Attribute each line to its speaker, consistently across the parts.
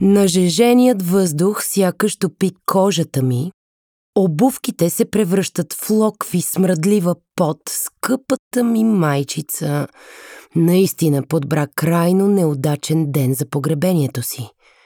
Speaker 1: Нажеженият въздух сякаш топи кожата ми, обувките се превръщат в локви смръдлива пот, скъпата ми майчица наистина подбра крайно неудачен ден за погребението си.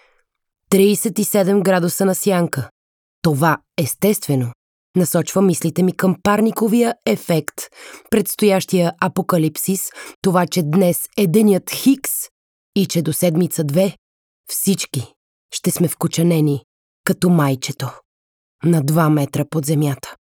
Speaker 1: 37 градуса на сянка. Това, естествено, насочва мислите ми към парниковия ефект, предстоящия апокалипсис, това, че днес е денят Хикс и че до седмица-две всички ще сме вкучанени като майчето на 2 метра под земята.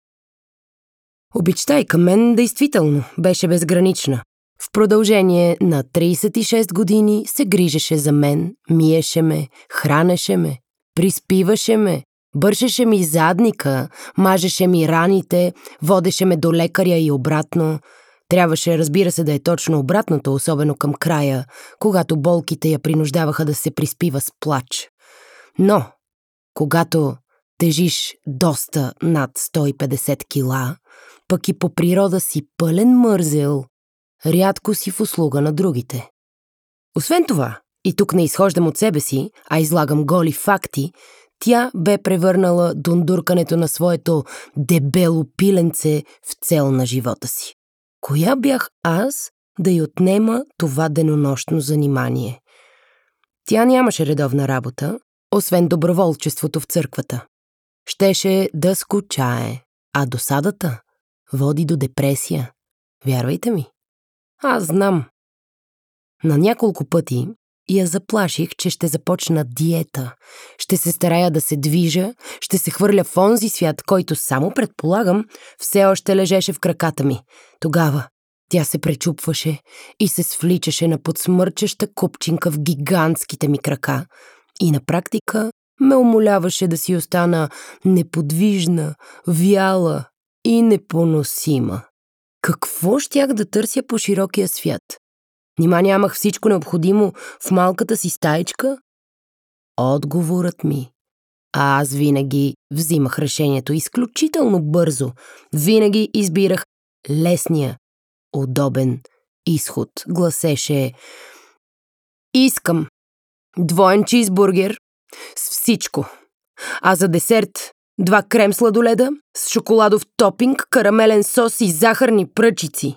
Speaker 1: Обичта и към мен действително беше безгранична. В продължение на 36 години се грижеше за мен, миеше ме, хранеше ме, приспиваше ме, бършеше ми задника, мажеше ми раните, водеше ме до лекаря и обратно. Трябваше, разбира се, да е точно обратното, особено към края, когато болките я принуждаваха да се приспива с плач. Но, когато тежиш доста над 150 кила, пък и по природа си пълен мързел, рядко си в услуга на другите. Освен това, и тук не изхождам от себе си, а излагам голи факти, тя бе превърнала дундуркането на своето дебело пиленце в цел на живота си. Коя бях аз да й отнема това денонощно занимание? Тя нямаше редовна работа, освен доброволчеството в църквата. Щеше да скучае, а досадата води до депресия. Вярвайте ми. Аз знам. На няколко пъти я заплаших, че ще започна диета. Ще се старая да се движа, ще се хвърля в онзи свят, който само предполагам все още лежеше в краката ми. Тогава тя се пречупваше и се свличаше на подсмърчаща купчинка в гигантските ми крака и на практика ме умоляваше да си остана неподвижна, вяла и непоносима. Какво щях да търся по широкия свят? Нима нямах всичко необходимо в малката си стаичка? Отговорът ми. Аз винаги взимах решението изключително бързо. Винаги избирах лесния, удобен изход. Гласеше: искам двоен чизбургер с всичко, а за десерт 2 крем сладоледа с шоколадов топинг, карамелен сос и захарни пръчици.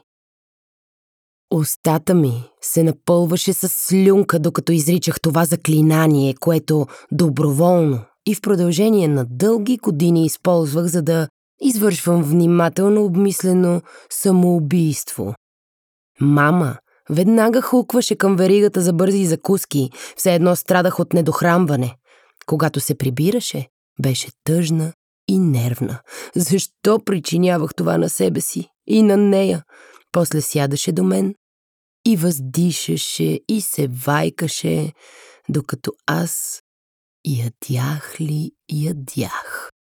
Speaker 1: Устата ми се напълваше с слюнка, докато изричах това заклинание, което доброволно и в продължение на дълги години използвах, за да извършвам внимателно обмислено самоубийство. Мама веднага хукваше към веригата за бързи закуски, все едно страдах от недохранване. Когато се прибираше, беше тъжна и нервна. Защо причинявах това на себе си и на нея? После сядаше до мен и въздишаше и се вайкаше, докато аз ядях ли ядях.